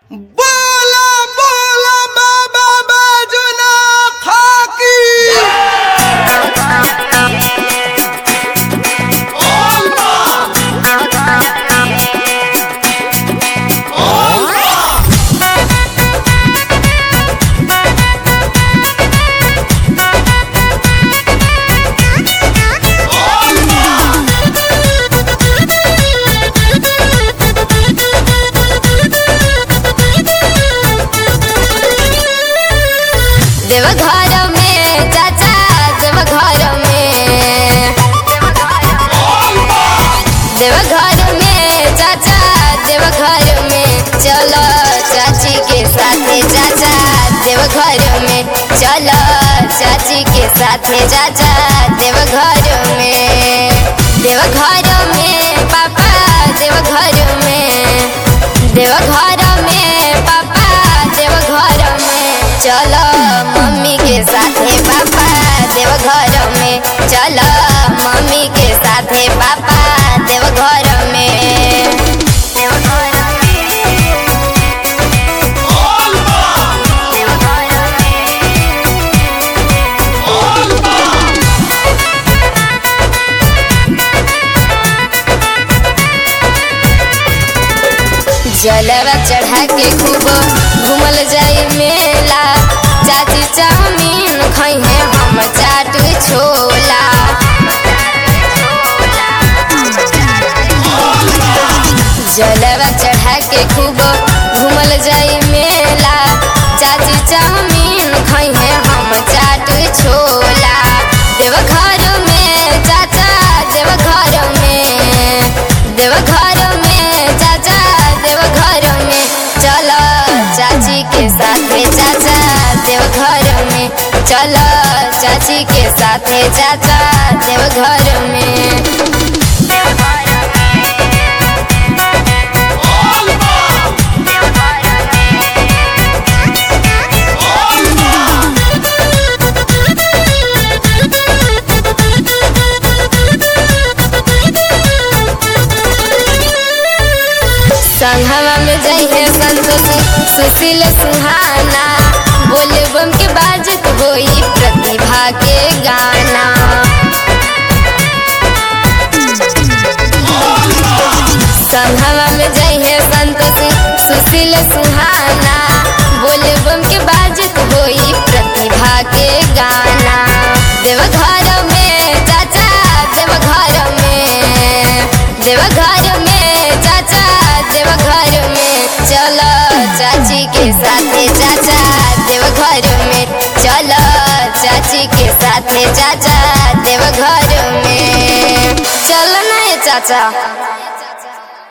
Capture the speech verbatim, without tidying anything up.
बोला बोला बाबा बाजुना खाकी देवघर में चाचा देवघर में देवघर में चाचा देवघर में चलो चाची के साथे चाचा देवघर में चलो चाची के साथे चाचा देवघर में देवघर में पापा देवघर में देवघर में पापा देवघर में चलो मम्मी के साथे पापा देवघर में चलो मम्मी के साथे पापा देवघर में देवघर जलवा चढ़ा के खूब घूमल जाई मेला चाची चाउमीन खइहे हम चाट छोला जलवा चढ़ा के खूब घूमल जाई मेला चाची चाउमीन खइहे हम चाट छोला देवघर में चाचा देवघर में देवघर में चाचा देवघर में चलो चाची के साथे चाचा देवघर में चलो चाची के साथे चाचा देवघर में संघवा में जइहे संतोष सुशील सुहाना बोले बम के बाजत होई प्रतिभा के गाना संघवा में जइहे संतोष सुशील सुहाना बोले बम के बाजत होई प्रतिभा के गाना देवघर में चाचा देवघर में देवघर में चाचा देवघर में चलो चाची के साथे चाचा देवघर में चलो चाची के साथे चाचा देवघर में चलो ना ये चाचा।